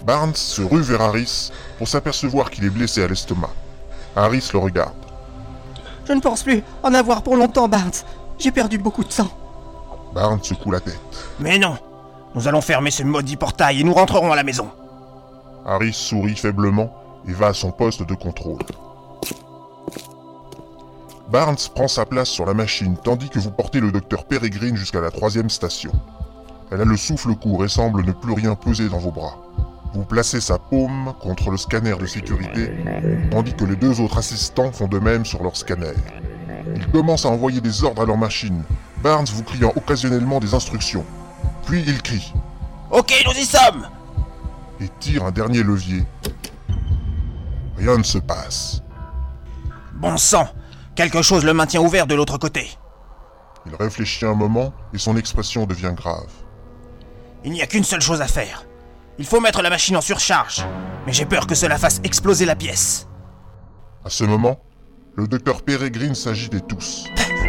Barnes se rue vers Harris pour s'apercevoir qu'il est blessé à l'estomac. Harris le regarde. Je ne pense plus en avoir pour longtemps, Barnes. J'ai perdu beaucoup de sang. Barnes secoue la tête. Mais non, nous allons fermer ce maudit portail et nous rentrerons à la maison. Harris sourit faiblement et va à son poste de contrôle. Barnes prend sa place sur la machine tandis que vous portez le docteur Peregrine jusqu'à la 3e station. Elle a le souffle court et semble ne plus rien peser dans vos bras. Vous placez sa paume contre le scanner de sécurité, tandis que les 2 autres assistants font de même sur leur scanner. Ils commencent à envoyer des ordres à leur machine, Barnes vous criant occasionnellement des instructions. Puis il crie « Ok, nous y sommes !» et tire un dernier levier. Rien ne se passe. Bon sang, quelque chose le maintient ouvert de l'autre côté. Il réfléchit un moment et son expression devient grave. Il n'y a qu'une seule chose à faire. Il faut mettre la machine en surcharge, mais j'ai peur que cela fasse exploser la pièce. À ce moment, le docteur Peregrine s'agite et tousse.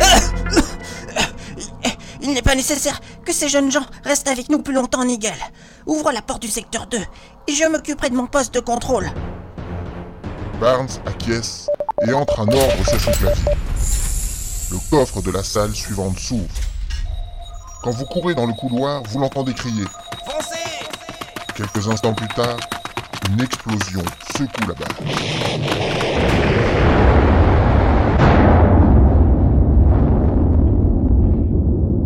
Il n'est pas nécessaire que ces jeunes gens restent avec nous plus longtemps, Nigel. Ouvre la porte du secteur 2 et je m'occuperai de mon poste de contrôle. Barnes acquiesce et entre un ordre sur son clavier. Le coffre de la salle suivante s'ouvre. Quand vous courez dans le couloir, vous l'entendez crier. Foncez ! Quelques instants plus tard, une explosion secoue la base.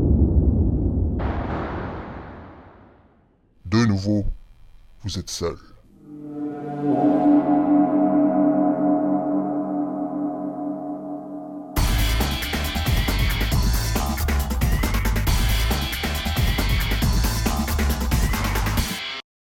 De nouveau, vous êtes seul.